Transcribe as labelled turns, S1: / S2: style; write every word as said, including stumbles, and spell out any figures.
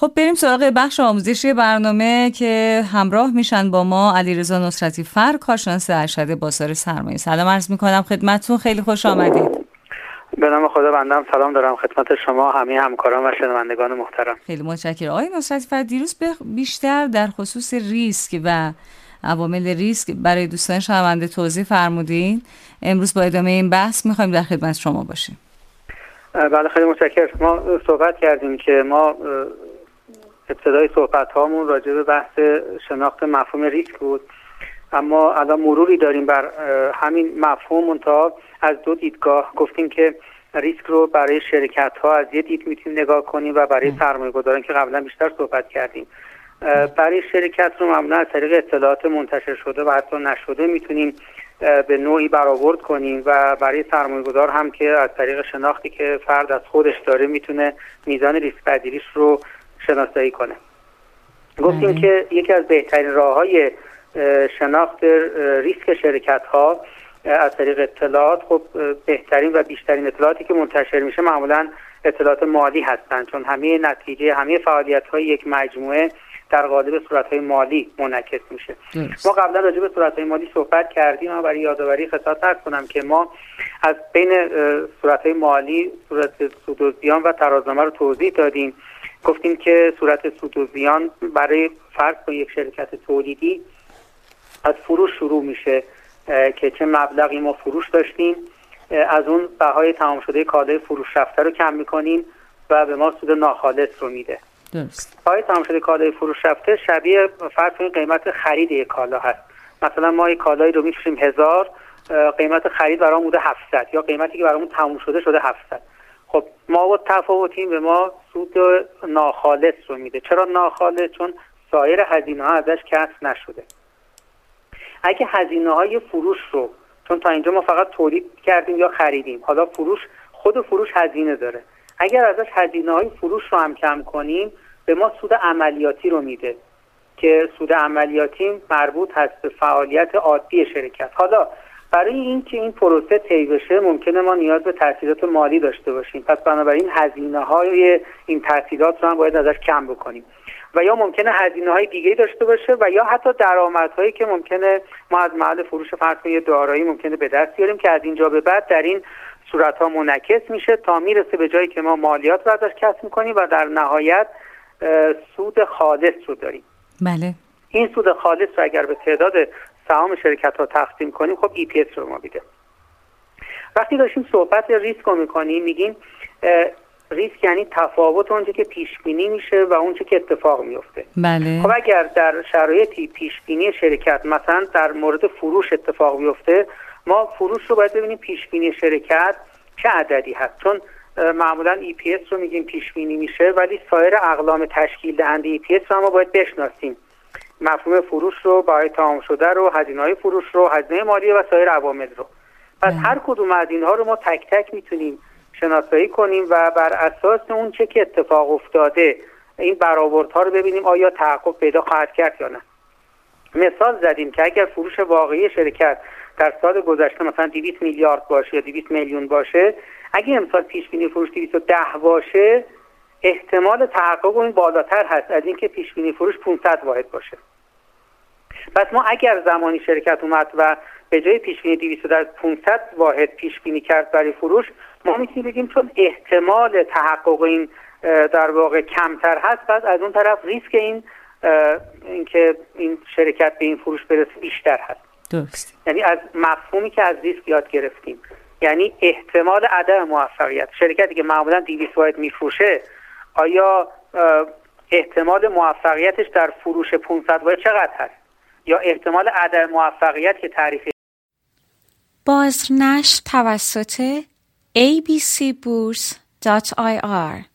S1: خب بریم سراغ بخش آموزشی برنامه که همراه میشن با ما علیرضا نصرتی فر، کارشناس ارشد بازار سرمایه. سلام عرض میکنم خدمتتون، خیلی خوش آمدید.
S2: به نام خدا بنده سلام دارم خدمت شما همه همکاران و شنوندگان محترم.
S1: خیلی متشکرم. آقای نصرتی فر، دیروز بیشتر در خصوص ریسک و عوامل ریسک برای دوستان شنونده توضیح فرمودین. امروز با ادامه این بحث میخوایم در خدمت شما باشیم.
S2: بله خیلی متشکرم. ما صحبت کردیم که ما ابتدای صحبت هامون راجع به بحث شناخت مفهوم ریسک بود، اما الان مروری داریم بر همین مفهوم، منتها از دو دیدگاه. گفتیم که ریسک رو برای شرکت ها از یه دید میتونیم نگاه کنیم و برای سرمایه گذاران که قبلا بیشتر صحبت کردیم برای شرکت رو معمولا از طریق اطلاعات منتشر شده و حتی نشده میتونیم به نوعی برآورد کنیم و برای سرمایه‌گذار هم که از طریق شناختی که فرد از خودش داره میتونه میزان ریسک پذیریش رو شناسایی کنه. گفتیم ام. که یکی از بهترین راه‌های شناخت ریسک شرکت‌ها از طریق اطلاعات، خب بهترین و بیشترین اطلاعاتی که منتشر میشه معمولا اطلاعات مالی هستند، چون همه نتیجه همه فعالیت‌های یک مجموعه در قالب صورت‌های مالی منعکس میشه. ما قبلا راجع به صورت‌های مالی صحبت کردیم و برای یادآوری خدمت عرض کنم که ما از بین صورت‌های مالی صورت سود و زیان و ترازنامه رو توضیح دادیم. گفتیم که صورت سود و زیان برای فرض با یک شرکت تولیدی از فروش شروع میشه که چه مبلغی ما فروش داشتیم، از اون بهای تمام شده کالای فروش رفته رو کم می‌کنیم و به ما سود ناخالص رو میده.
S1: درست.
S2: پای تمام شده کالای فروش رفته شبیه فرض کنید قیمت خرید یک کالا هست. مثلا ما یک کالایی رو می‌فروشیم هزار، قیمت خرید برامون بوده هفتصد، یا قیمتی که برامون تموم شده شده هفتصد. خب ما با تفاوتیم، به ما سود ناخالص رو میده. چرا ناخالص؟ چون سایر هزینه‌ها ازش کسر نشده. اگه هزینه‌های فروش رو، چون تا اینجا ما فقط تولید کردیم یا خریدیم، حالا فروش، خود فروش هزینه داره، اگر ازش هزینه‌های فروش رو هم کم کنیم به ما سود عملیاتی رو میده که سود عملیاتی مربوط هست به فعالیت عادی شرکت. حالا برای اینکه این پروسه طی بشه ممکنه ما نیاز به تسهیلات مالی داشته باشیم، پس بنابراین هزینه‌های این تسهیلات رو هم باید ازش کم بکنیم، و یا ممکنه هزینه‌های دیگه‌ای داشته باشه و یا حتی درآمدهایی که ممکنه ما از محل فروش فرض کنید دارایی ممکنه به دست بیاریم که از اینجا به بعد در این صورت‌ها منعکس میشه تا میرسه به جایی که ما مالیات رو ازش کسب می‌کنیم و در نهایت سود خالص رو داریم.
S1: بله.
S2: این سود خالص رو اگر به تعداد سهام شرکت‌ها تقسیم کنیم خب ای پی اس رو ما میده. وقتی داشتیم صحبت ریسک رو می‌کنیم میگیم ریسک یعنی تفاوت اونچه که پیش بینی میشه و اونچه که اتفاق میفته.
S1: بله.
S2: خب اگر در شرایطی پیش بینی شرکت مثلا در مورد فروش اتفاق بیفته، ما فروش رو باید ببینیم پیش بینی شرکت چه عددی هست، چون معمولا ای پی اس رو میگیم پیش بینی میشه ولی سایر اقلام تشکیل دهنده ای پی اس رو ما باید بشناسیم. مفهوم فروش رو، بهای تمام شده رو، هزینه‌های فروش رو، هزینه مالیه و سایر عوامل رو. پس هر کدوم از اینها رو ما تک تک میتونیم شناسایی کنیم و بر اساس اون چه که اتفاق افتاده این برآوردها رو ببینیم آیا تحقق پیدا خواهد کرد یا نه. مثال زدیم که اگر فروش واقعی شرکت در سال گذشته مثلا دویست میلیارد باشه یا دویست میلیون باشه، اگه امسال پیش بینی فروش دویست و ده باشه، احتمال تحقق این بالاتر هست از اینکه پیش بینی فروش پانصد واحد باشه. پس ما اگر زمانی شرکت اومد و به جای پیش بینی دویست و پانصد واحد پیش بینی کرد برای فروش، ما میتونیم بگیم چون احتمال تحقق این در واقع کمتر هست، پس از اون طرف ریسک این اینکه این شرکت به این فروش برسه بیشتر هست.
S1: درست.
S2: یعنی از مفهومی که از ریسک یاد گرفتیم، یعنی احتمال عدم موفقیت. شرکتی که معمولا دویست واحد میفروشه، آیا احتمال موفقیتش در فروش پانصد واحد چقدر هست؟ یا احتمال عدم موفقیت که تعریف
S3: بازنشر توسط ای بی سی بورس دات آی آر